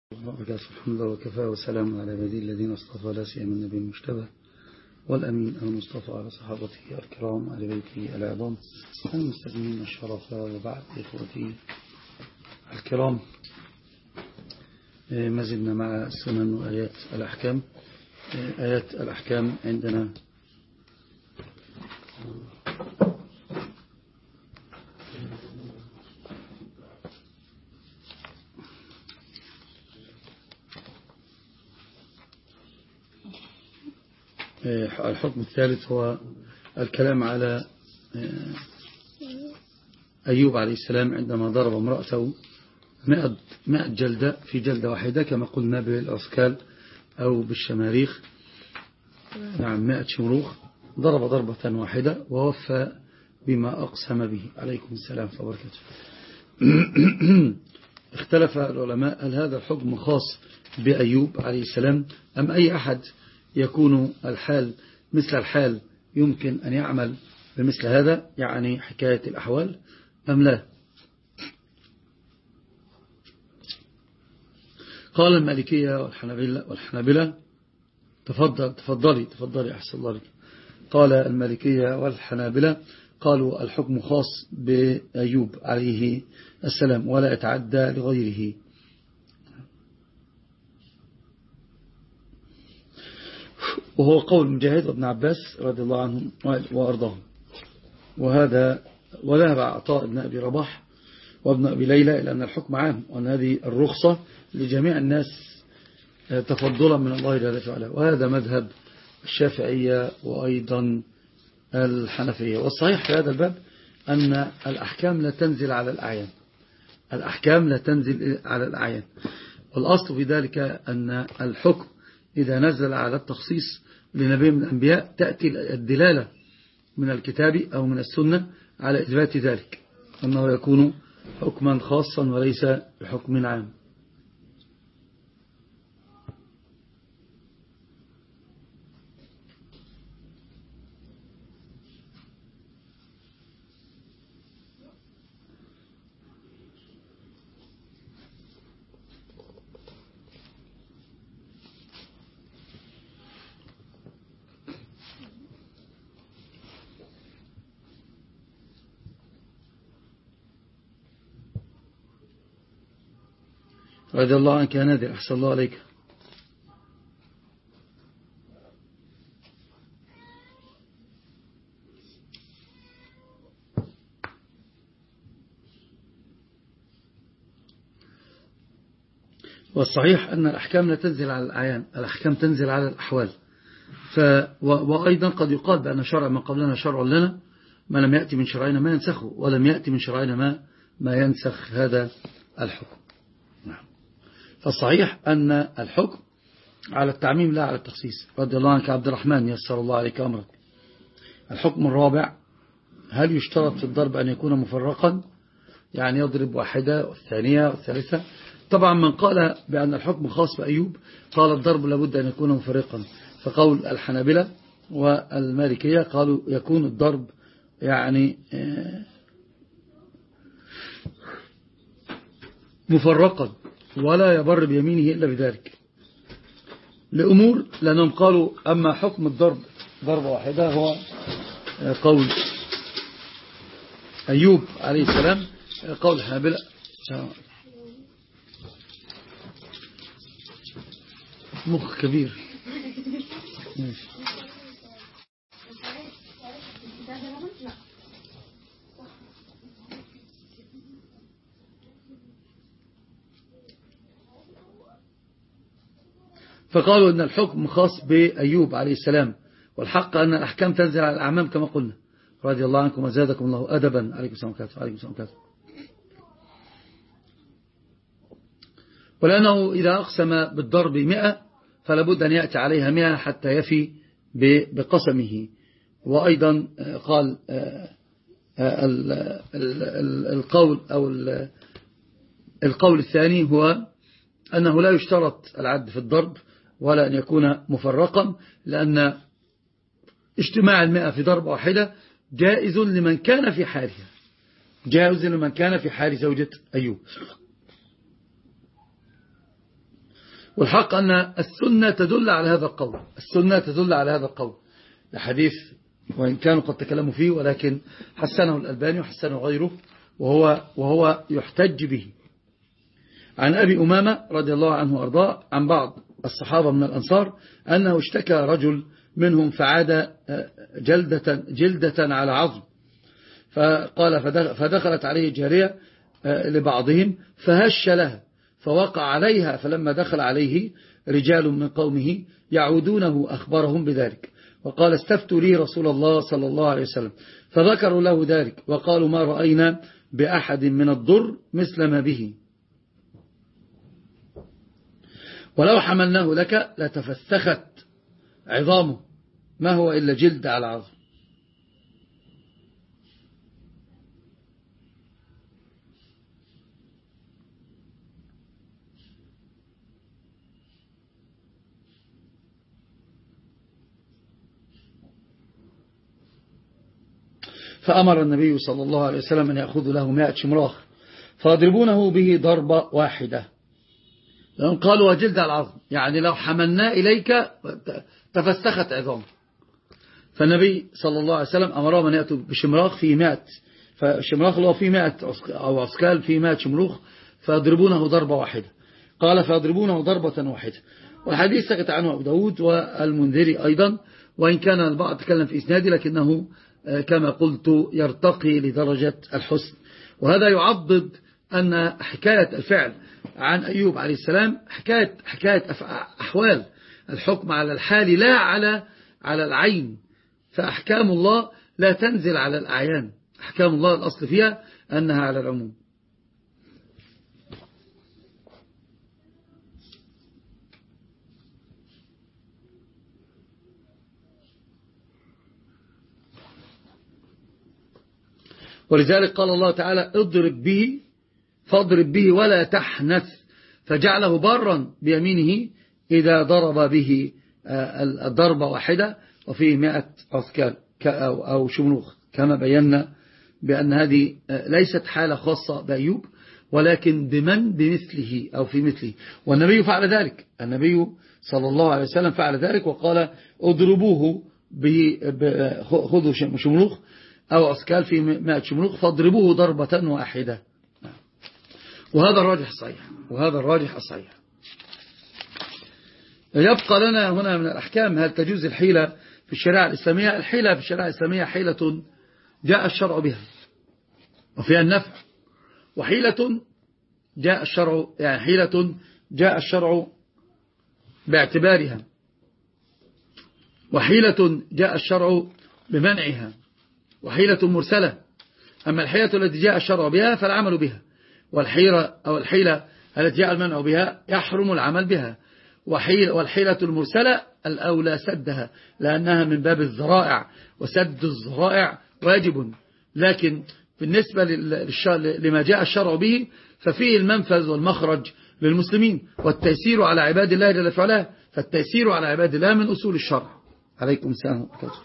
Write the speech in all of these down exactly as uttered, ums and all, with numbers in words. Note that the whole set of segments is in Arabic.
الحمد لله وكفى وسلام على عباده الذين اصطفى لا سيما النبي المجتبى والأمين المصطفى على صحابته الكرام على بيته العظام المستثمرين الشرف. وبعد إخوتي الكرام، ما زلنا مع السنن وآيات الأحكام. آيات الأحكام عندنا الحكم الثالث هو الكلام على أيوب عليه السلام عندما ضرب امرأته مئة, مئة جلدة في جلدة واحدة كما قلنا بالأسكال أو بالشماريخ. نعم مئة شمروخ، ضرب ضربة واحدة ووفى بما أقسم به عليكم السلام وبركاته. اختلف العلماء هل هذا الحكم خاص بأيوب عليه السلام أم أي أحد يكون الحال مثل الحال يمكن أن يعمل بمثل هذا، يعني حكاية الأحوال أم لا؟ قال المالكية والحنابلة والحنابلة تفضل تفضلي تفضلي أحسن الله لك. قال المالكية والحنابلة قالوا الحكم خاص بأيوب عليه السلام ولا يتعدى لغيره. وهو قول مجاهد وابن عباس رضي الله عنهم وأرضاهم، وهذا وذهب عطاء بن أبي رباح وابن أبي ليلى إلى أن الحكم عام وأن هذه الرخصة لجميع الناس تفضلا من الله جل وعلا، وهذا مذهب الشافعية وأيضا الحنفية. والصحيح في هذا الباب أن الأحكام لا تنزل على الأعيان، الأحكام لا تنزل على الأعيان، والأصل في ذلك أن الحكم إذا نزل على التخصيص لنبي من الأنبياء تأتي الدلالة من الكتاب أو من السنة على إثبات ذلك أنه يكون حكما خاصا وليس بحكم عام. رضي الله عنك يا نادر، أحسن الله عليك. والصحيح أن الأحكام لا تنزل على الأعيان، الأحكام تنزل على الأحوال. ف وأيضا قد يقال بأن شرع ما قبلنا شرع لنا، ما لم يأتي من شرعنا ما ينسخه، ولم يأتي من شرعنا ما, ما ينسخ هذا الحكم. نعم. فالصحيح أن الحكم على التعميم لا على التخصيص. رضي الله عنك عبد الرحمن، يسر الله عليك أمرك. الحكم الرابع، هل يشترط في الضرب أن يكون مفرقا، يعني يضرب واحدة والثانية والثالثة؟ طبعا من قال بأن الحكم خاص بأيوب قال الضرب لابد أن يكون مفرقا، فقول الحنابلة والمالكية قالوا يكون الضرب يعني مفرقا ولا يبر بيمينه إلا بذلك لأمور، لأنهم قالوا أما حكم الضرب ضربة واحدة هو قول أيوب عليه السلام، قول الحنابلة مخ كبير. ماشي. فقالوا أن الحكم خاص بأيوب عليه السلام، والحق أن الأحكام تنزل على الأعمام كما قلنا. رضي الله عنكم وزادكم الله أدبا. عليكم السلام عليكم. ولأنه إذا أقسم بالضرب مئة فلا بد أن يأتي عليها مئة حتى يفي بقسمه. وأيضا قال القول أو القول الثاني هو أنه لا يشترط العد في الضرب ولا أن يكون مفرقا، لأن اجتماع المئة في ضربة واحدة جائز لمن كان في حالها، جائز لمن كان في حال زوجة أيوب. والحق أن السنة تدل على هذا القول، السنة تدل على هذا القول، الحديث وإن كانوا قد تكلموا فيه ولكن حسنه الألباني وحسنه غيره، وهو, وهو يحتج به. عن أبي أمامة رضي الله عنه وأرضاه عن بعض الصحابة من الأنصار أنه اشتكى رجل منهم فعاد جلدة, جلدة على عظم، فقال فدخلت عليه جارية لبعضهم فهش لها فوقع عليها، فلما دخل عليه رجال من قومه يعودونه أخبرهم بذلك، وقال استفتوا لي رسول الله صلى الله عليه وسلم، فذكروا له ذلك وقالوا ما رأينا بأحد من الضر مثل ما به، ولو حملناه لك لتفسخت عظامه، ما هو إلا جلد على عظم. فأمر النبي صلى الله عليه وسلم أن يأخذ له مائة شمراخ فيضربونه به ضربة واحدة، لأن قالوا وجلد على العظم، يعني لو حملنا إليك تفسخت عظام. فالنبي صلى الله عليه وسلم أمرهم أن يأتوا بشمراخ فيه مائة، فالشمراخ اللي هو فيه مائة أو عسكال فيه مائة شمروخ فيضربونه ضربة واحدة. قال فيضربونه ضربة واحدة. والحديث سكت عنه أبو داود والمنذري أيضا، وإن كان البعض تكلم في إسناده لكنه كما قلت يرتقي لدرجة الحسن. وهذا يعضد أن حكاية الفعل عن أيوب عليه السلام حكاية, حكاية أحوال الحكم على الحال لا على على العين، فأحكام الله لا تنزل على الأعيان، أحكام الله الأصل فيها أنها على العموم. ولذلك قال الله تعالى اضرب به فاضرب به ولا تحنث، فجعله برا بيمينه إذا ضرب به الضربة واحدة وفيه مئة عسكال أو شمروخ، كما بينا بأن هذه ليست حالة خاصة بأيوب ولكن بمن بمثله أو في مثله. والنبي فعل ذلك، النبي صلى الله عليه وسلم فعل ذلك وقال اضربوه خذوا شمروخ أو عسكال في مئة شمروخ فاضربوه ضربة واحدة. وهذا الراجح الصحيح، وهذا الراجح الصحيح. يبقى لنا هنا من الأحكام هل تجوز الحيلة في الشريعة الإسلامية؟ الحيلة في الشريعة الإسلامية حيلة جاء الشرع بها وفيها النفع، وحيلة جاء الشرع يعني حيلة جاء الشرع باعتبارها، وحيلة جاء الشرع بمنعها، وحيلة مرسلة. أما الحيلة التي جاء الشرع بها فالعمل بها، والحيلة أو الحيلة التي جاء المنع بها يحرم العمل بها. والحيلة المرسلة الأولى سدها لأنها من باب الذرائع، وسد الذرائع واجب، لكن بالنسبة لما جاء الشرع به ففيه المنفذ والمخرج للمسلمين، والتيسير على عباد الله جل في علاه، فالتيسير على عباد الله من أصول الشرع. عليكم السلام ورحمة الله.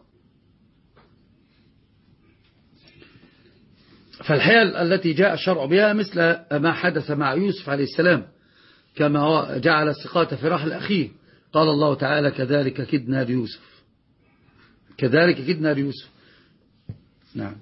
فالحيل التي جاء الشرع بها مثل ما حدث مع يوسف عليه السلام، كما جعل السقاة في رحل أخيه، قال الله تعالى كذلك كدنا ليوسف، كذلك كدنا ليوسف. نعم.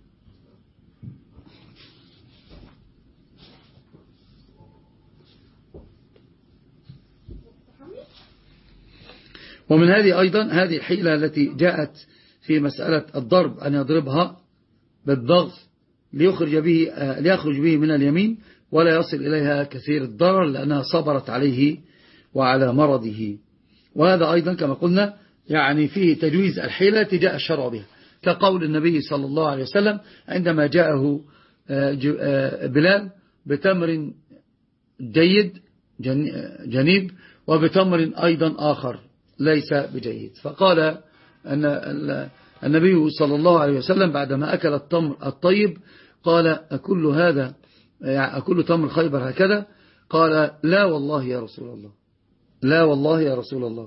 ومن هذه أيضا هذه الحيلة التي جاءت في مسألة الضرب أن يضربها بالضغط ليخرج به, ليخرج به من اليمين ولا يصل إليها كثير الضرر لأنها صبرت عليه وعلى مرضه. وهذا أيضا كما قلنا يعني فيه تجويز الحيلة جاء الشرع بها، كقول النبي صلى الله عليه وسلم عندما جاءه بلال بتمر جيد جنيب وبتمر أيضا آخر ليس بجيد، فقال أن النبي صلى الله عليه وسلم بعدما أكل التمر الطيب قال أكل هذا يعني أكل تمر خيبر هكذا؟ قال لا والله يا رسول الله، لا والله يا رسول الله.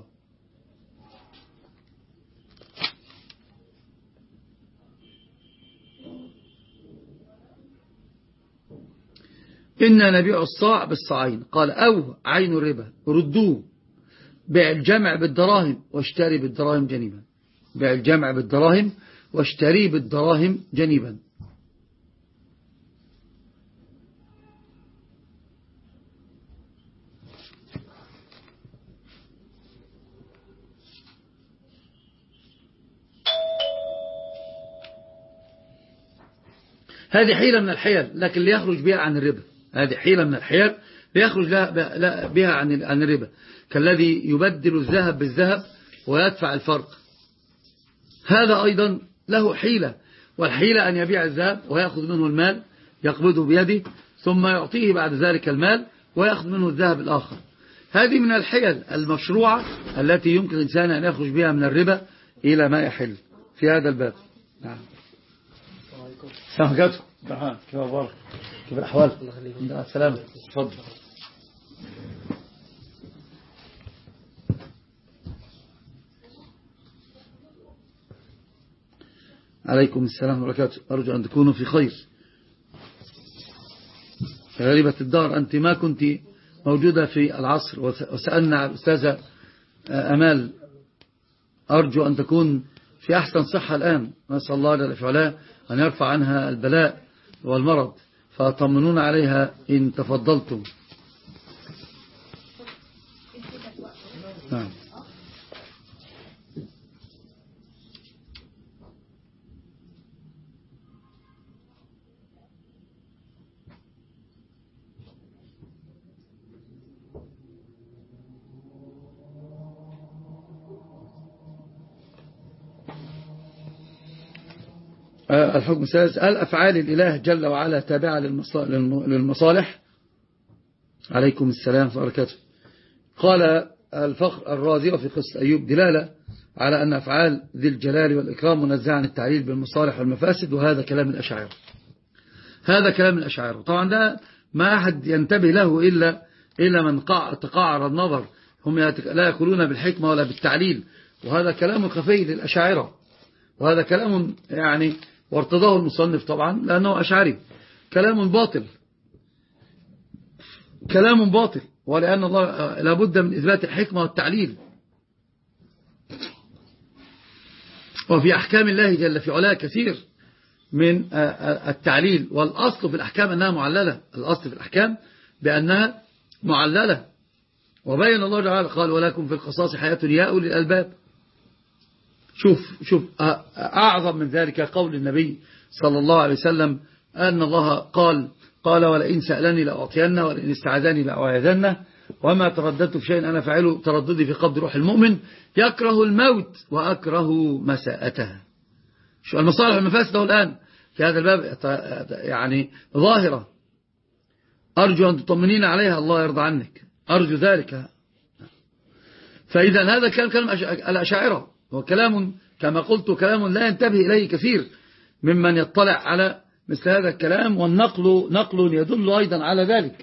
إن نبيع الصاع بالصاعين. قال أو عين الربا ردوه، بيع الجمع بالدراهم واشتري بالدراهم جنيبا. بيع الجمع بالدراهم واشتري بالدراهم جنيبا. هذه حيلة من الحيل، لكن ليخرج بها عن الربا. هذه حيلة من الحيل ليخرج بها عن الربا، كالذي يبدل الذهب بالذهب ويدفع الفرق. هذا أيضا له حيلة، والحيلة أن يبيع الذهب ويأخذ منه المال يقبضه بيده، ثم يعطيه بعد ذلك المال ويأخذ منه الذهب الآخر. هذه من الحيل المشروعة التي يمكن الإنسان أن يخرج بها من الربا إلى ما يحل في هذا الباب. نعم. السلام عليكم. كيف أخبارك؟ كيف الأحوال؟ السلام. تفضل. عليكم السلام وبركاته. أرجو أن تكونوا في خير. غريبة الدار، أنت ما كنت موجودة في العصر، وسألنا الأستاذة أمال. أرجو أن تكون في أحسن صحة الآن. نسأل الله جل وعلا أن يرفع عنها البلاء والمرض، فطمنونا عليها إن تفضلتم. نعم. الحكم السادس: هل أفعال الإله جل وعلا تابعة للمصالح؟ عليكم السلام وبركاته. قال الفخر الرازي في قصة أيوب دلالة على أن أفعال ذي الجلال والإكرام منزعة عن التعليل بالمصالح والمفاسد، وهذا كلام الأشاعرة. هذا كلام الأشاعرة طبعا، ده ما أحد ينتبه له إلا إلا من تقاعر النظر. هم لا يقولون بالحكمة ولا بالتعليل، وهذا كلام خفي للأشاعرة، وهذا كلام يعني وارتضاه المصنف طبعا لأنه أشعري. كلام باطل، كلام باطل، ولأن الله لابد من إثبات الحكمة والتعليل. وفي أحكام الله جل في علاه كثير من التعليل، والأصل في الأحكام أنها معللة. الأصل في الأحكام بأنها معللة، وبين الله تعالى قال: ولكم في القصاص حياة يا أولي الألباب. شوف شوف أعظم من ذلك قول النبي صلى الله عليه وسلم أن الله قال قال ولئن سألني لأعطينه ولئن استعاذني لأعيذنه وما ترددت في شيء أنا فاعله ترددي في قبض روح المؤمن يكره الموت وأكره مساءته. شو المصالح والمفاسد الآن في هذا الباب يعني ظاهرة، أرجو أن تطمنين عليها، الله يرضى عنك، أرجو ذلك. فإذا هذا كلام كلام الأشاعرة، هو كلام كما قلت كلام لا ينتبه إليه كثير ممن يطلع على مثل هذا الكلام، والنقل نقل يدل أيضا على ذلك.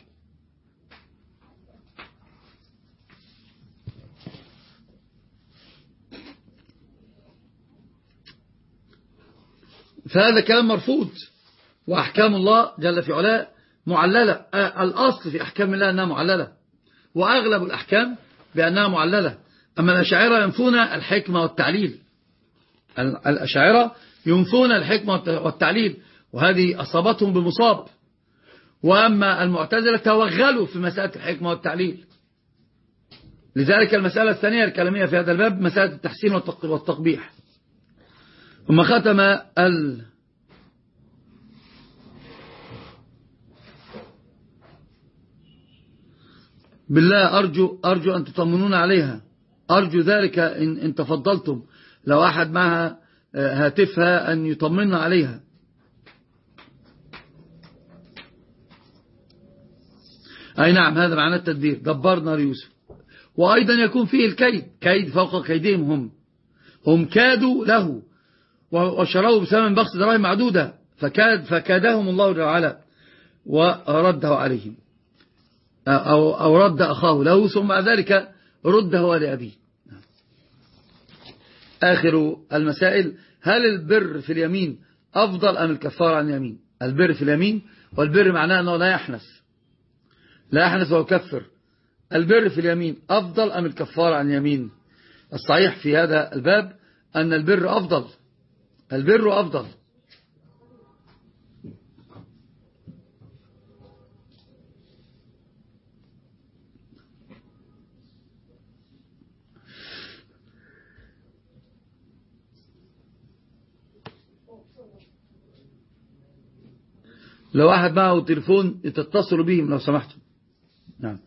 فهذا كلام مرفوض، وأحكام الله جل في علاه معللة. الأصل في أحكام الله أنها معللة، وأغلب الأحكام بأنها معللة. أما الأشاعرة ينفون الحكمة والتعليل، الأشاعرة ينفون الحكمة والتعليل، وهذه أصابتهم بمصاب. وأما المعتزلة توغلوا في مسألة الحكمة والتعليل. لذلك المسألة الثانية الكلامية في هذا الباب مسألة التحسين والتقبيح. ثم ختم ال بالله أرجو, أرجو أن تطمنون عليها، أرجو ذلك إن, إن تفضلتم، لو أحد معها هاتفها أن يطمننا عليها. أي نعم، هذا معنى التدبير، دبرنا ليوسف. وأيضا يكون فيه الكيد، كيد فوق كيدهم. هم هم كادوا له وشروه بثمن بخس دراهم معدودة، فكاد فكادهم الله تعالى ورده عليهم، أو, أو رد أخاه له، ثم ذلك رده لأبيه. آخر المسائل: هل البر في اليمين أفضل أم الكفارة عن اليمين؟ البر في اليمين، والبر معناه أنه لا يحنث، لا يحنث ويكفر. البر في اليمين أفضل أم الكفارة عن اليمين؟ الصحيح في هذا الباب أن البر أفضل، البر أفضل. لو واحد معه تليفون تتصل بهم لو سمحتم. نعم.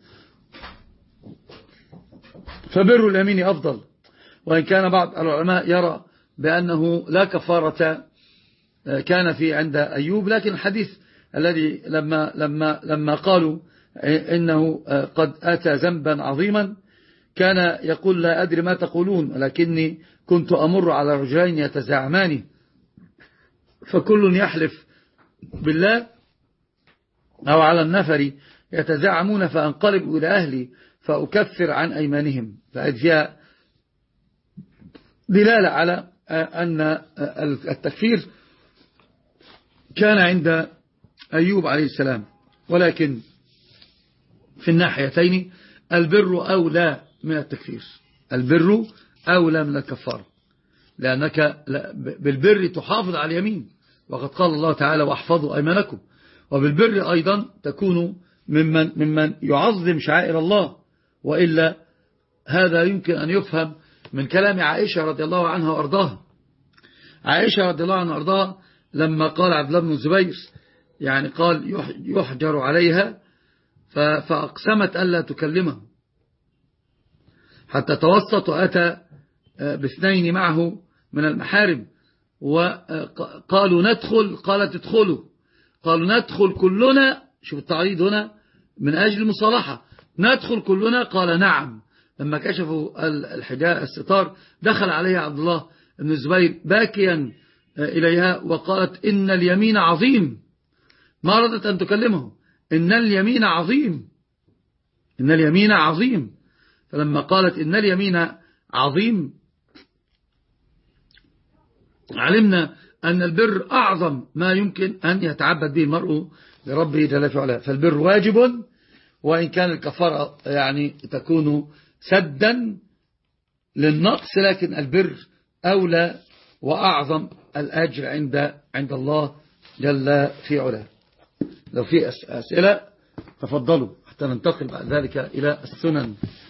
فبر اليمين أفضل، وإن كان بعض العلماء يرى بأنه لا كفارة كان في عند أيوب، لكن الحديث الذي لما لما لما قالوا إنه قد أتى ذنبا عظيما كان يقول لا أدري ما تقولون، ولكني كنت أمر على رجلين يتزاعمان فكل يحلف بالله أو على النفر يتزاعمون فأنقلب إلى أهلي فأكفر عن أيمانهم. فهذه فيها دلالة على أن التكفير كان عند أيوب عليه السلام، ولكن في الناحيتين البر أولى من التكفير، البر أولى من الكفارة، لأنك بالبر تحافظ على اليمين، وقد قال الله تعالى واحفظوا أيمانكم، وبالبر أيضا تكون ممن, ممن يعظم شعائر الله. وإلا هذا يمكن أن يفهم من كلام عائشة رضي الله عنها وأرضاها. عائشة رضي الله عنها وأرضاها لما قال عبد الله بن الزبير يعني قال يحجر عليها فأقسمت ألا تكلمه حتى توسط وأتى باثنين معه من المحارم وقالوا ندخل، قالت ادخلوا، قالوا ندخل كلنا، شوف التعريض هنا من أجل المصالحة، ندخل كلنا، قال نعم. لما كشفوا الحجاء الستار دخل عليها عبد الله بن الزبير باكيا إليها وقالت إن اليمين عظيم، ما رضت أن تكلمه، إن اليمين عظيم، إن اليمين عظيم. فلما قالت إن اليمين عظيم علمنا أن البر أعظم ما يمكن أن يتعبد به المرء لربه جل في علاه. فالبر واجب، وإن كان الكفارة يعني تكون سدا للنقص، لكن البر أولى وأعظم الأجر عند عند الله جل في علاه. لو في أسئلة تفضلوا حتى ننتقل بعد ذلك إلى السنن.